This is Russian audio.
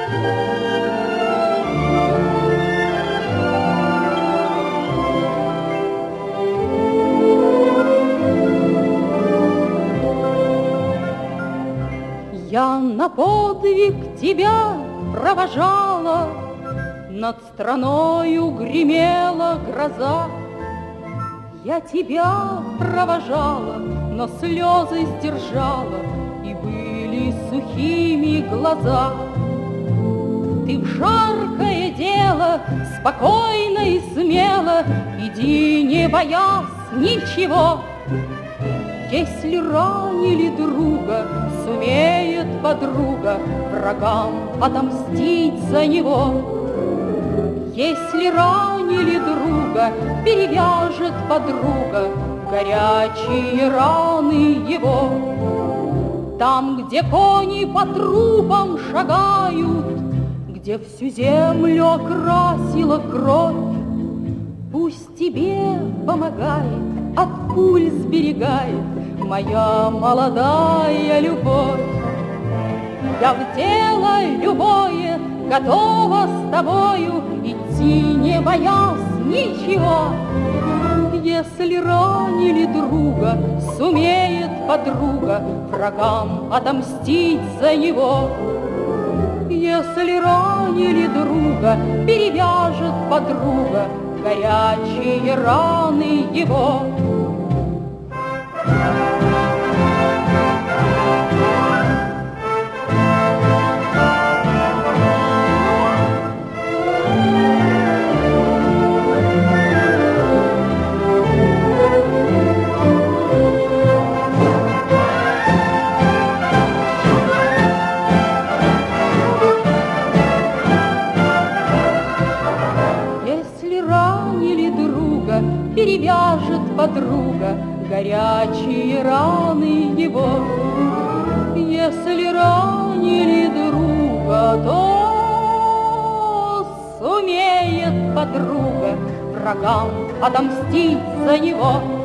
Я на подвиг тебя провожала, над страною гремела гроза. Я тебя провожала, но слезы сдержала, и были сухими глаза. Ты в жаркое дело спокойно и смело иди, не боясь ничего. Если ранили друга, сумеет подруга врагам отомстить за него. Если ранили друга, перевяжет подруга горячие раны его. Там, где кони по трупам шагают, где всю землю окрасила кровь, пусть тебе помогает, от пуль сберегает моя молодая любовь. Я в дело любое готова с тобою идти, не боясь ничего. Если ранили друга, сумеет подруга врагам отомстить за него. Если ранили друга, перевяжет подруга горячие раны его. Перевяжет подруга горячие раны его. Если ранили друга, то сумеет подруга врагам отомстить за него.